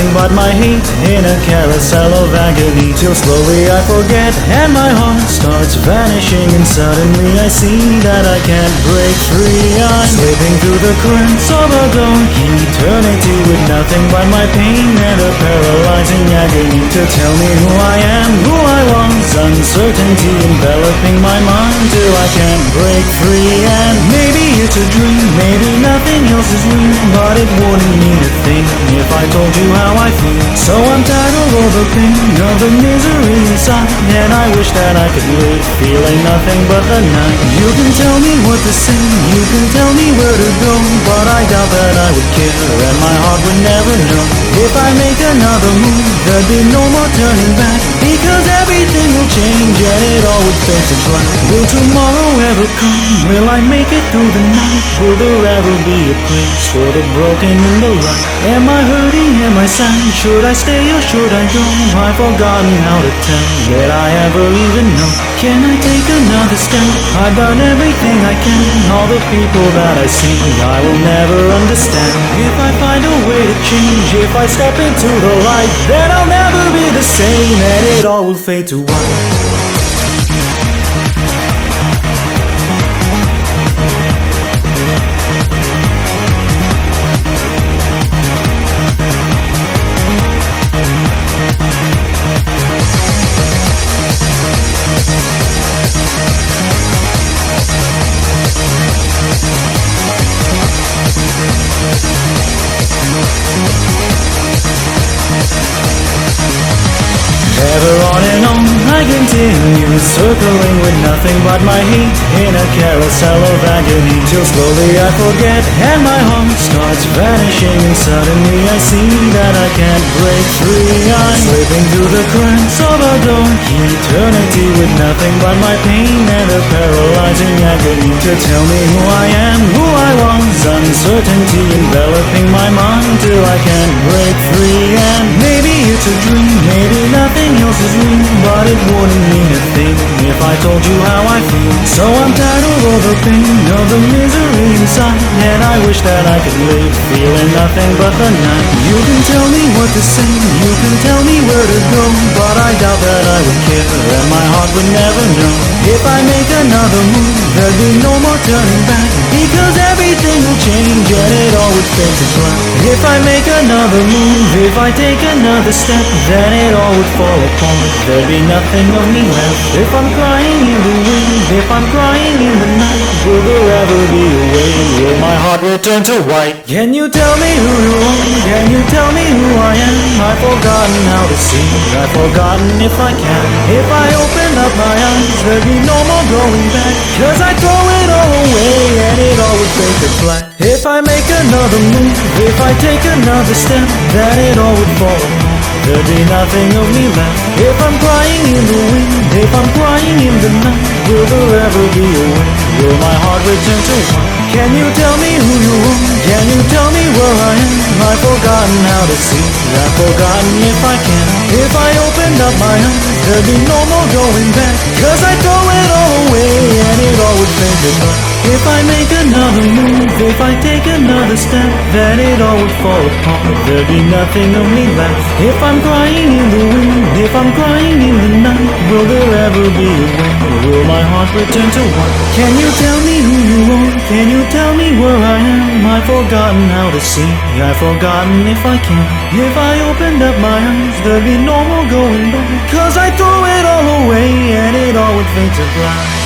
nothing but my hate in a carousel of agony, till slowly I forget and my heart starts vanishing, and suddenly I see that I can't break free. I'm slipping through the currents of a dark eternity, with nothing but my pain and a paralyzing agony to tell me who I am, who I was. Uncertainty enveloping my mind till I can't break free. And maybe it's a dream, maybe nothing else is real, but it wouldn't mean a thing if I told you how I feel. So I'm tired of all the pain, of the misery inside, and I wish that I could live feeling nothing but the night. You can tell me what to say, you can tell me where to go, but I doubt that I would care, and my heart would never know. If I make another move, there'd be no more turning back, because everything will change and it all would fade to black. Will tomorrow ever come? Will I make it through the night? Will there ever be a place for the broken and the right? Am I hurting? Am I sad? Should I stay or should I go? I've forgotten how to tell, did I ever even know? Can I take another step? I've done everything I can. All the people that I see, I will never understand. If I find a way to change, if I step into the light, then I'll never be the same, and it all will fade to white. Ever on and on I continue, circling with nothing but my hate in a carousel of agony, till slowly I forget and my heart starts vanishing, and suddenly I see that I can't break free. I'm slipping through the currents of a dark eternity, with nothing but my pain and a paralyzing agony to tell me who I am, who I was. Uncertainty enveloping my mind till I can't break free. And maybe it's a dream, maybe nothing else is real, but it wouldn't mean a thing if I told you how I feel. So I'm tired of all the pain, of the misery inside, and I wish that I could live feeling nothing but the night. You can tell me what to say, you can tell me where to go, but I doubt that I would care, and my heart would never know. If I make another move, there'd be no more turning back, because everything will change and it all would fade to black. If I make another move, if I take another step, then it all would fall apart. There'd be nothing of me left. If I'm crying in the wind, if I'm crying in the night, will there ever be a way? Will my heart return to white? Can you tell me who you are? Can you tell me who I am? I've forgotten how to see, I've forgotten if I can. If I open up my eyes, there'd be no more going back, cause I throw it all away and it all would fade to black. If I make another move, if I take another step, then it all would fall apart. There'd be nothing of me left. If I'm crying in the wind, if I'm crying in the night, will there ever be a way? Will my heart return to white? Can you tell me who you are? Can you tell me where I am? I've forgotten how to see, I've forgotten if I can. If I opened up my eyes, there'd be no more going back, cause I throw it all away and it all would fade to black. If I make another move, if I take another step, then it all would fall apart. There'd be nothing of me left. If I'm crying in the wind, if I'm crying in the night, will there ever be a way? Will my heart return to white? Can you tell me who you are? Can you tell me where I am? I've forgotten how to see, I've forgotten if I can. If I opened up my eyes, there'd be no more going back, cause I throw it all away and it all would fade to black.